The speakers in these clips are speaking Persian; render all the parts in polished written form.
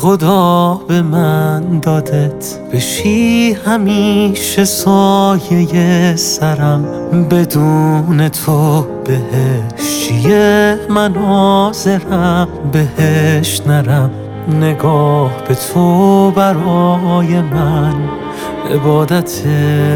خدا به من دادت بشی همیشه سایه سرم، بدون تو بهش چیه من حاضرم بهش نرم. نگاه به تو برای من عبادته،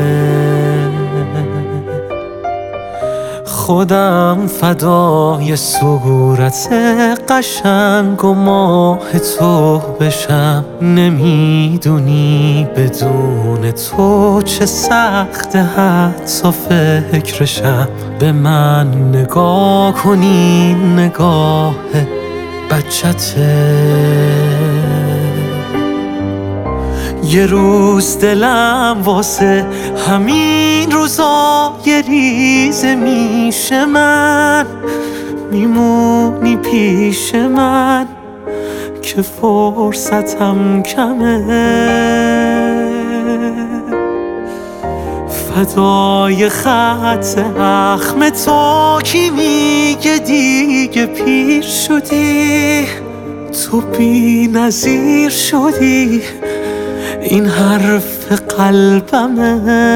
خودم فدای صورت قشنگ و ماه تو بشم. نمیدونی بدون تو چه سخت حتی فکرشم. به من نگاه کنی نگاه بچته، یه روز دلم واسه همین روزای ریزه میشه من، میمونی پیش من که فرصتم کمه. فدای خط اخم تو کی میگه دیگه پیر شدی، تو بی نظیر شدی، این حرف قلبمه.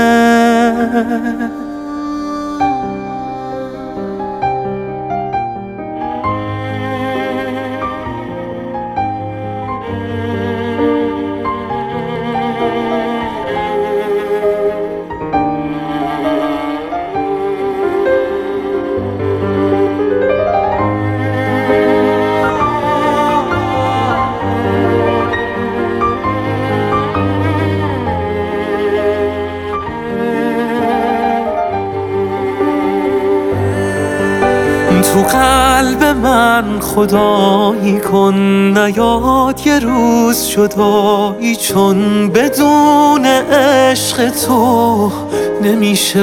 تو قلب من خدایی کن، نیاد یه روز جدایی، چون بدون عشق تو نمیشه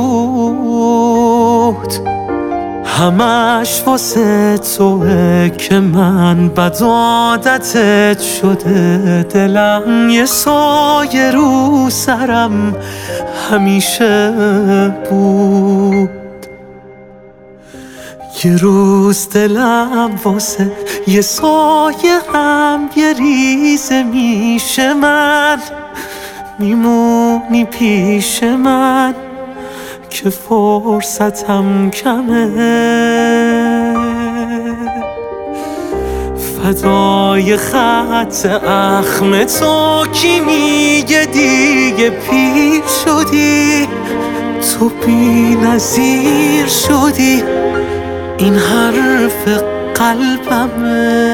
بود. همش واسه توه که من بد عادتت شده، دلم یه سایه رو سرم همیشه بود. یه روز دلم واسه یه سایه هم یه ریزه میشه من، میمونی پیش من که فرصتم کمه. فدای خط اخم تو کی میگه دیگه پیر شدی، تو بی نظیر شدی، این حرف قلبمه.